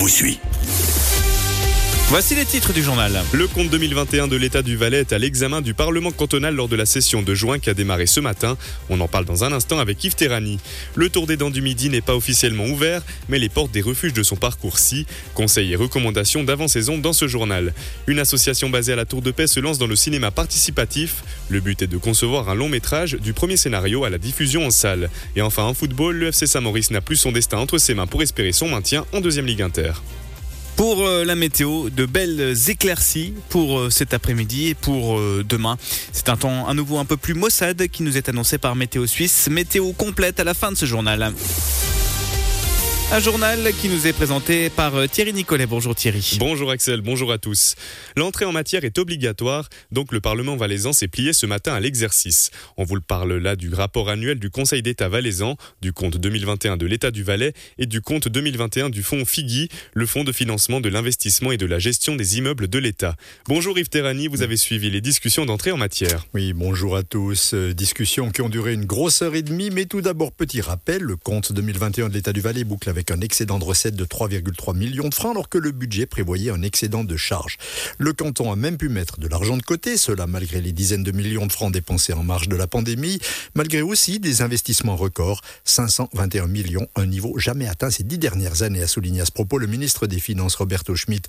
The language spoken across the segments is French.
vous suit. Voici les titres du journal. Le compte 2021 de l'État du Valais est à l'examen du Parlement cantonal lors de la session de juin qui a démarré ce matin. On en parle dans un instant avec Yves Terrani. Le Tour des Dents du Midi n'est pas officiellement ouvert, mais les portes des refuges de son parcours si. Conseils et recommandations d'avant-saison dans ce journal. Une association basée à la Tour de Paix se lance dans le cinéma participatif. Le but est de concevoir un long métrage du premier scénario à la diffusion en salle. Et enfin en football, le FC Saint-Maurice n'a plus son destin entre ses mains pour espérer son maintien en deuxième Ligue Inter. Pour la météo, de belles éclaircies pour cet après-midi et pour demain. C'est un temps à nouveau un peu plus maussade qui nous est annoncé par Météo Suisse. Météo complète à la fin de ce journal. Un journal qui nous est présenté par Thierry Nicolet. Bonjour Thierry. Bonjour Axel, bonjour à tous. L'entrée en matière est obligatoire, donc le Parlement valaisan s'est plié ce matin à l'exercice. On vous le parle là du rapport annuel du Conseil d'État valaisan, du compte 2021 de l'État du Valais et du compte 2021 du fonds FIGI, le fonds de financement de l'investissement et de la gestion des immeubles de l'État. Bonjour Yves Terrani, vous avez suivi les discussions d'entrée en matière. Oui, bonjour à tous. Discussions qui ont duré une grosse heure et demie, mais tout d'abord petit rappel, le compte 2021 de l'État du Valais boucle avec un excédent de recettes de 3,3 millions de francs alors que le budget prévoyait un excédent de charges. Le canton a même pu mettre de l'argent de côté, cela malgré les dizaines de millions de francs dépensés en marge de la pandémie, malgré aussi des investissements records, 521 millions, un niveau jamais atteint ces 10 dernières années, a souligné à ce propos le ministre des Finances Roberto Schmitt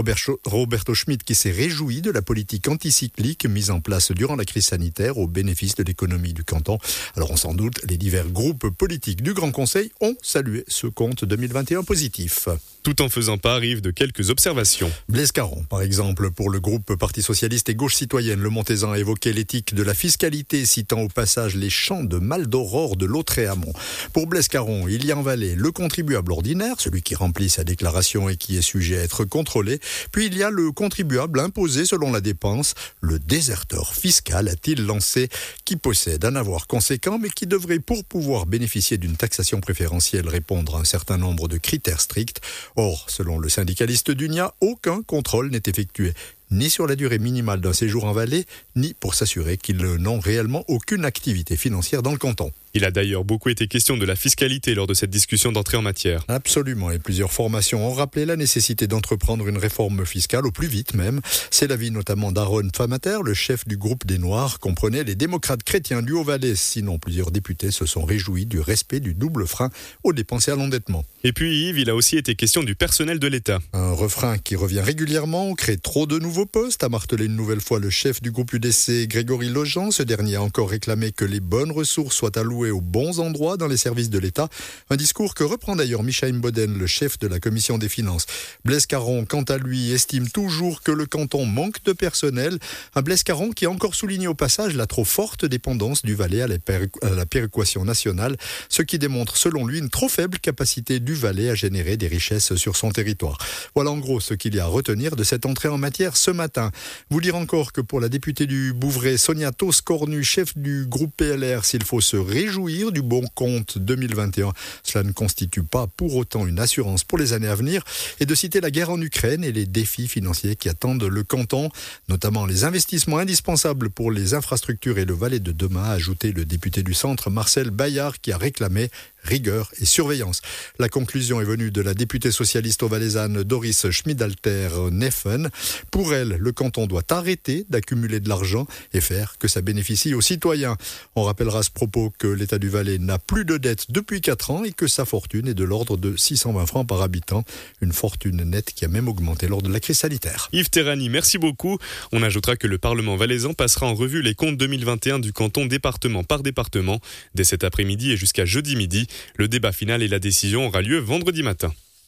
qui s'est réjoui de la politique anticyclique mise en place durant la crise sanitaire au bénéfice de l'économie du canton. Alors on s'en doute, les divers groupes politiques du Grand Conseil ont salué ce compte 2021 positif. Tout en faisant part, Yves, de quelques observations. Blaise Caron, par exemple, pour le groupe Parti Socialiste et Gauche Citoyenne, le Montaisan a évoqué l'éthique de la fiscalité, citant au passage les champs de Maldoror de Lautréamont. Pour Blaise Caron, il y a en Valais le contribuable ordinaire, celui qui remplit sa déclaration et qui est sujet à être contrôlé, puis il y a le contribuable imposé selon la dépense, le déserteur fiscal, a-t-il lancé, qui possède un avoir conséquent, mais qui devrait, pour pouvoir bénéficier d'une taxation préférentielle, répondre à un certain nombre de critères stricts. Or, selon le syndicaliste d'Unia, aucun contrôle n'est effectué, ni sur la durée minimale d'un séjour en Valais, ni pour s'assurer qu'ils n'ont réellement aucune activité financière dans le canton. Il a d'ailleurs beaucoup été question de la fiscalité lors de cette discussion d'entrée en matière. Absolument, et plusieurs formations ont rappelé la nécessité d'entreprendre une réforme fiscale, au plus vite même. C'est l'avis notamment d'Aaron Famater, le chef du groupe des Noirs, comprenait les démocrates chrétiens du Haut-Valais. Sinon, plusieurs députés se sont réjouis du respect du double frein aux dépenses et à l'endettement. Et puis Yves, il a aussi été question du personnel de l'État. Un refrain qui revient régulièrement, on crée trop de nouveaux postes, a martelé une nouvelle fois le chef du groupe UDC, Grégory Lojean. Ce dernier a encore réclamé que les bonnes ressources soient allouées aux bons endroits dans les services de l'État. Un discours que reprend d'ailleurs Michaël Boden, le chef de la commission des finances. Blaise Caron, quant à lui, estime toujours que le canton manque de personnel. Un Blaise Caron qui a encore souligné au passage la trop forte dépendance du Valais à la péréquation nationale, ce qui démontre selon lui une trop faible capacité du Valais à générer des richesses sur son territoire. Voilà en gros ce qu'il y a à retenir de cette entrée en matière ce matin. Vous dire encore que pour la députée du Bouvray, Sonia Toscornu, chef du groupe PLR, s'il faut se réjouir du bon compte 2021, cela ne constitue pas pour autant une assurance pour les années à venir, et de citer la guerre en Ukraine et les défis financiers qui attendent le canton, notamment les investissements indispensables pour les infrastructures et le Valais de demain, a ajouté le député du centre Marcel Bayard qui a réclamé rigueur et surveillance. La conclusion est venue de la députée socialiste valaisanne Doris Schmidalter-Neffen. Pour elle, le canton doit arrêter d'accumuler de l'argent et faire que ça bénéficie aux citoyens. On rappellera à ce propos que l'État du Valais n'a plus de dette depuis 4 ans et que sa fortune est de l'ordre de 620 francs par habitant. Une fortune nette qui a même augmenté lors de la crise sanitaire. Yves Terrani, merci beaucoup. On ajoutera que le Parlement valaisan passera en revue les comptes 2021 du canton département par département dès cet après-midi et jusqu'à jeudi midi. Le débat final et la décision aura lieu vendredi matin.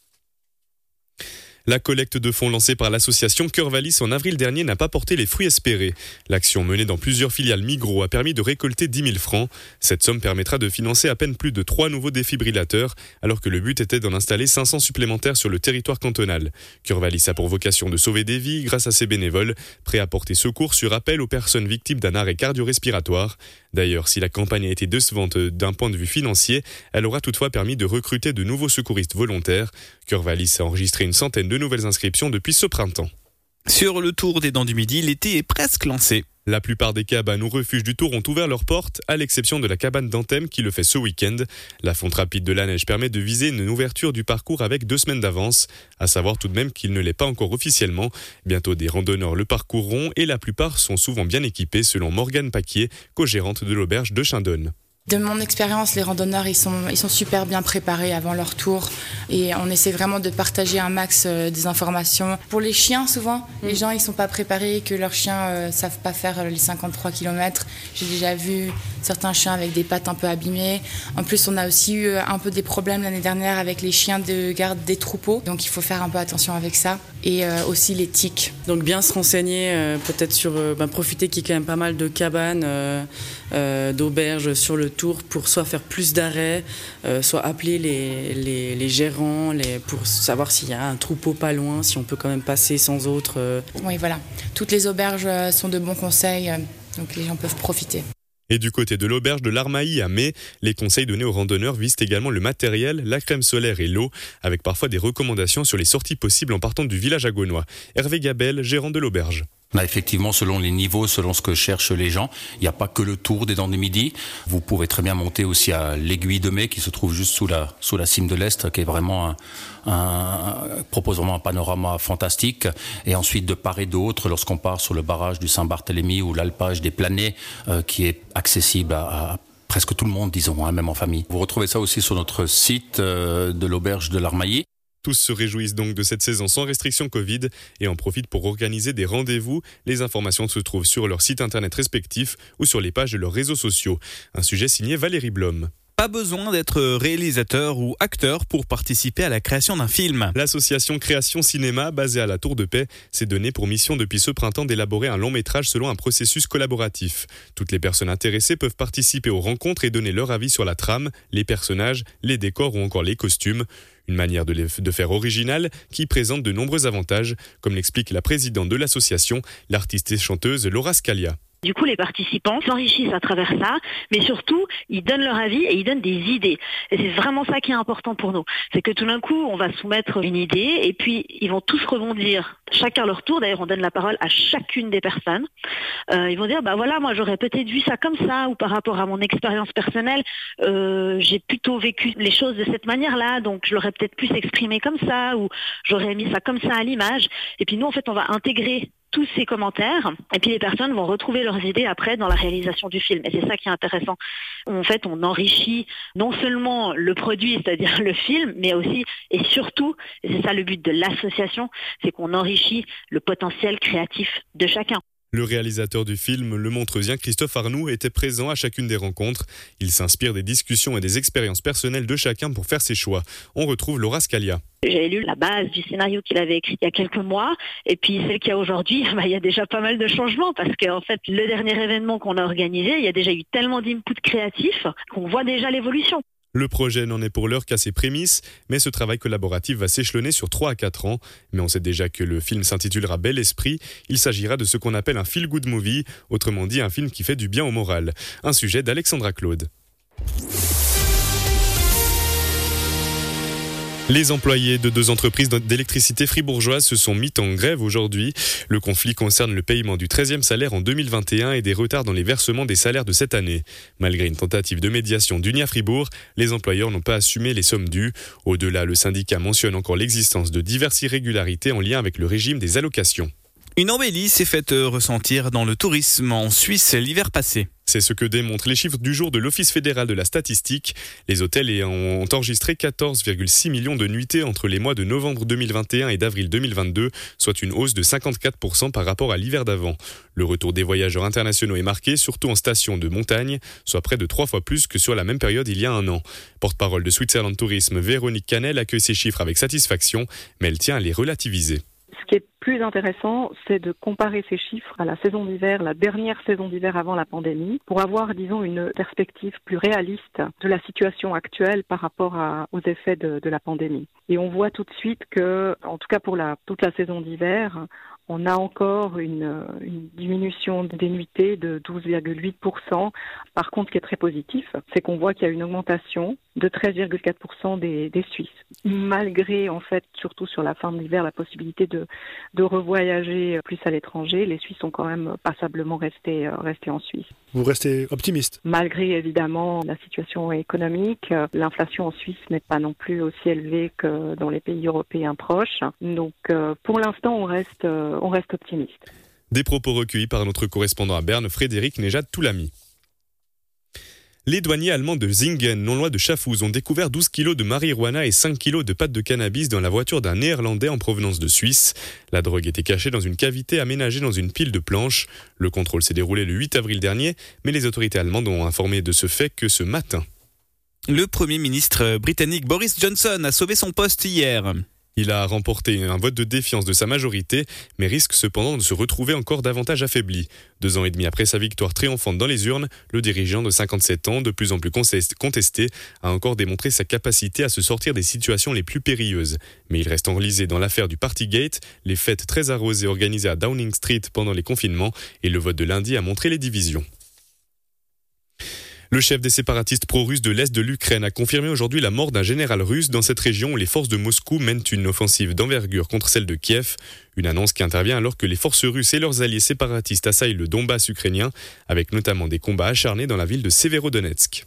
La collecte de fonds lancée par l'association Cœur Valis en avril dernier n'a pas porté les fruits espérés. L'action menée dans plusieurs filiales Migros a permis de récolter 10 000 francs. Cette somme permettra de financer à peine plus de 3 nouveaux défibrillateurs, alors que le but était d'en installer 500 supplémentaires sur le territoire cantonal. Cœur Valis a pour vocation de sauver des vies grâce à ses bénévoles, prêts à porter secours sur appel aux personnes victimes d'un arrêt cardio-respiratoire. D'ailleurs, si la campagne a été décevante d'un point de vue financier, elle aura toutefois permis de recruter de nouveaux secouristes volontaires. Cœur Valis a enregistré une centaine de nouvelles inscriptions depuis ce printemps. Sur le Tour des Dents du Midi, l'été est presque lancé. La plupart des cabanes ou refuges du Tour ont ouvert leurs portes, à l'exception de la cabane d'Anthem qui le fait ce week-end. La fonte rapide de la neige permet de viser une ouverture du parcours avec 2 semaines d'avance. À savoir tout de même qu'il ne l'est pas encore officiellement. Bientôt des randonneurs le parcourront et la plupart sont souvent bien équipés selon Morgane Paquier, co-gérante de l'auberge de Chindonne. De mon expérience, les randonneurs, ils sont super bien préparés avant leur tour et on essaie vraiment de partager un max des informations. Pour les chiens, souvent, les gens, ils sont pas préparés, que leurs chiens savent pas faire les 53 km. J'ai déjà vu certains chiens avec des pattes un peu abîmées. En plus, on a aussi eu un peu des problèmes l'année dernière avec les chiens de garde des troupeaux. Donc, il faut faire un peu attention avec ça. Et aussi les tiques. Donc, bien se renseigner, peut-être sur profiter qu'il y a quand même pas mal de cabanes, d'auberges sur le tour pour soit faire plus d'arrêts, soit appeler les gérants pour savoir s'il y a un troupeau pas loin, si on peut quand même passer sans autre. Oui, voilà. Toutes les auberges sont de bons conseils, donc les gens peuvent profiter. Et du côté de l'auberge de l'Armailly à Mai, les conseils donnés aux randonneurs visent également le matériel, la crème solaire et l'eau, avec parfois des recommandations sur les sorties possibles en partant du village agonois. Hervé Gabel, gérant de l'auberge. Effectivement, selon les niveaux, selon ce que cherchent les gens, il n'y a pas que le Tour des Dents du Midi. Vous pouvez très bien monter aussi à l'Aiguille de Mai, qui se trouve juste sous la cime de l'Est, qui est vraiment propose vraiment un panorama fantastique. Et ensuite, de part et d'autre, lorsqu'on part sur le barrage du Saint-Barthélemy ou l'alpage des Planets, qui est accessible à presque tout le monde, disons, même en famille. Vous retrouvez ça aussi sur notre site de l'auberge de l'Armailly. Tous se réjouissent donc de cette saison sans restriction Covid et en profitent pour organiser des rendez-vous. Les informations se trouvent sur leur site internet respectif ou sur les pages de leurs réseaux sociaux. Un sujet signé Valérie Blom. Pas besoin d'être réalisateur ou acteur pour participer à la création d'un film. L'association Création Cinéma, basée à la Tour de Paix, s'est donnée pour mission depuis ce printemps d'élaborer un long métrage selon un processus collaboratif. Toutes les personnes intéressées peuvent participer aux rencontres et donner leur avis sur la trame, les personnages, les décors ou encore les costumes. Une manière de faire originale qui présente de nombreux avantages, comme l'explique la présidente de l'association, l'artiste et chanteuse Laura Scalia. Du coup, les participants s'enrichissent à travers ça, mais surtout, ils donnent leur avis et ils donnent des idées. Et c'est vraiment ça qui est important pour nous. C'est que tout d'un coup, on va soumettre une idée et puis ils vont tous rebondir, chacun leur tour. D'ailleurs, on donne la parole à chacune des personnes. Ils vont dire, voilà, moi j'aurais peut-être vu ça comme ça, ou par rapport à mon expérience personnelle, j'ai plutôt vécu les choses de cette manière-là, donc je l'aurais peut-être plus exprimé comme ça, ou j'aurais mis ça comme ça à l'image. Et puis nous, en fait, on va intégrer tous ces commentaires et puis les personnes vont retrouver leurs idées après dans la réalisation du film et c'est ça qui est intéressant. En fait, on enrichit non seulement le produit, c'est-à-dire le film, mais aussi et surtout, et c'est ça le but de l'association, c'est qu'on enrichit le potentiel créatif de chacun. Le réalisateur du film, le Montreusien Christophe Arnoux, était présent à chacune des rencontres. Il s'inspire des discussions et des expériences personnelles de chacun pour faire ses choix. On retrouve Laura Scalia. J'ai lu la base du scénario qu'il avait écrit il y a quelques mois et puis celle qu'il y a aujourd'hui, il y a déjà pas mal de changements parce qu'en fait, le dernier événement qu'on a organisé, il y a déjà eu tellement d'inputs créatifs qu'on voit déjà l'évolution. Le projet n'en est pour l'heure qu'à ses prémices, mais ce travail collaboratif va s'échelonner sur 3 à 4 ans. Mais on sait déjà que le film s'intitulera Bel Esprit. Il s'agira de ce qu'on appelle un feel-good movie, autrement dit un film qui fait du bien au moral. Un sujet d'Alexandra Claude. Les employés de 2 entreprises d'électricité fribourgeoises se sont mis en grève aujourd'hui. Le conflit concerne le paiement du 13e salaire en 2021 et des retards dans les versements des salaires de cette année. Malgré une tentative de médiation d'Unia Fribourg, les employeurs n'ont pas assumé les sommes dues. Au-delà, le syndicat mentionne encore l'existence de diverses irrégularités en lien avec le régime des allocations. Une embellie s'est faite ressentir dans le tourisme en Suisse l'hiver passé. C'est ce que démontrent les chiffres du jour de l'Office fédéral de la statistique. Les hôtels ont enregistré 14,6 millions de nuitées entre les mois de novembre 2021 et d'avril 2022, soit une hausse de 54% par rapport à l'hiver d'avant. Le retour des voyageurs internationaux est marqué, surtout en station de montagne, soit près de 3 fois plus que sur la même période il y a un an. Porte-parole de Switzerland Tourisme, Véronique Canel accueille ces chiffres avec satisfaction, mais elle tient à les relativiser. Ce qui est plus intéressant, c'est de comparer ces chiffres à la saison d'hiver, la dernière saison d'hiver avant la pandémie, pour avoir, disons, une perspective plus réaliste de la situation actuelle par rapport aux effets de la pandémie. Et on voit tout de suite que, en tout cas pour toute la saison d'hiver, On a encore une diminution des nuitées de 12,8%. Par contre, ce qui est très positif, c'est qu'on voit qu'il y a une augmentation de 13,4% des Suisses. Malgré, en fait, surtout sur la fin de l'hiver, la possibilité de revoyager plus à l'étranger, les Suisses sont quand même passablement restés en Suisse. Vous restez optimiste? Malgré, évidemment, la situation économique, l'inflation en Suisse n'est pas non plus aussi élevée que dans les pays européens proches. Donc, pour l'instant, on reste optimiste. Des propos recueillis par notre correspondant à Berne, Frédéric Nejad-Toulami. Les douaniers allemands de Zingen, non loin de Schaffhouse, ont découvert 12 kilos de marijuana et 5 kilos de pâte de cannabis dans la voiture d'un Néerlandais en provenance de Suisse. La drogue était cachée dans une cavité aménagée dans une pile de planches. Le contrôle s'est déroulé le 8 avril dernier, mais les autorités allemandes ont informé de ce fait que ce matin. Le Premier ministre britannique Boris Johnson a sauvé son poste hier. Il a remporté un vote de défiance de sa majorité, mais risque cependant de se retrouver encore davantage affaibli. 2 ans et demi après sa victoire triomphante dans les urnes, le dirigeant de 57 ans, de plus en plus contesté, a encore démontré sa capacité à se sortir des situations les plus périlleuses. Mais il reste enlisé dans l'affaire du Partygate, les fêtes très arrosées organisées à Downing Street pendant les confinements, et le vote de lundi a montré les divisions. Le chef des séparatistes pro-russes de l'Est de l'Ukraine a confirmé aujourd'hui la mort d'un général russe dans cette région où les forces de Moscou mènent une offensive d'envergure contre celle de Kiev. Une annonce qui intervient alors que les forces russes et leurs alliés séparatistes assaillent le Donbass ukrainien, avec notamment des combats acharnés dans la ville de Severodonetsk.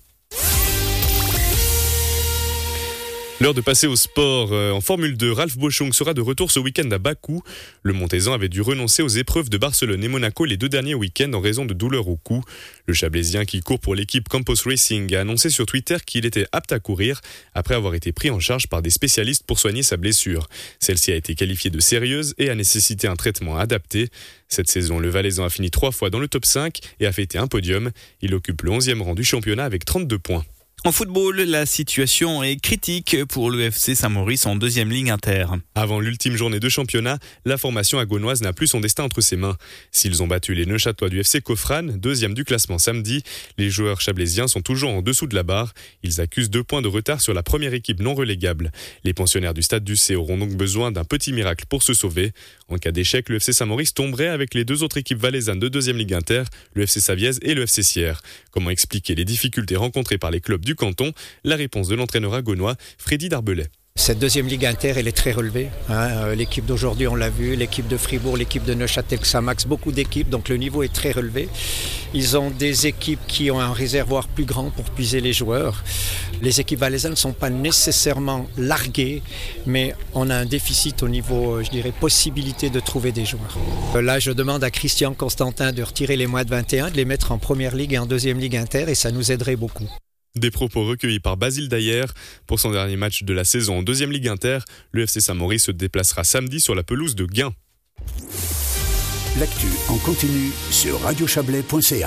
L'heure de passer au sport. En Formule 2, Ralf Boschung sera de retour ce week-end à Bakou. Le Montaisan avait dû renoncer aux épreuves de Barcelone et Monaco les 2 derniers week-ends en raison de douleurs au cou. Le Chablaisien qui court pour l'équipe Campos Racing a annoncé sur Twitter qu'il était apte à courir après avoir été pris en charge par des spécialistes pour soigner sa blessure. Celle-ci a été qualifiée de sérieuse et a nécessité un traitement adapté. Cette saison, le Valaisan a fini 3 fois dans le top 5 et a fêté un podium. Il occupe le 11e rang du championnat avec 32 points. En football, la situation est critique pour le FC Saint-Maurice en 2e Ligue Inter. Avant l'ultime journée de championnat, la formation agonoise n'a plus son destin entre ses mains. S'ils ont battu les Neuchâtelois du FC Kofran, 2e du classement samedi, les joueurs chablaisiens sont toujours en dessous de la barre. Ils accusent 2 points de retard sur la première équipe non relégable. Les pensionnaires du Stade du C auront donc besoin d'un petit miracle pour se sauver. En cas d'échec, le FC Saint-Maurice tomberait avec les 2 autres équipes valaisannes de 2e Ligue Inter, le FC Savièse et le FC Sierre. Comment expliquer les difficultés rencontrées par les clubs du canton? La réponse de l'entraîneur agonois, Freddy Darbelay. Cette 2e Ligue Inter, elle est très relevée. L'équipe d'aujourd'hui, on l'a vu, l'équipe de Fribourg, l'équipe de Neuchâtel-Xamax, beaucoup d'équipes, donc le niveau est très relevé. Ils ont des équipes qui ont un réservoir plus grand pour puiser les joueurs. Les équipes valaisannes ne sont pas nécessairement larguées, mais on a un déficit au niveau, je dirais, possibilité de trouver des joueurs. Là, je demande à Christian Constantin de retirer les moins de 21, de les mettre en Première Ligue et en 2e Ligue Inter, et ça nous aiderait beaucoup. Des propos recueillis par Basile Dayer. Pour son dernier match de la saison en 2e Ligue Inter, le FC Saint-Maurice se déplacera samedi sur la pelouse de Gain. L'actu en continu sur radiochablais.ca.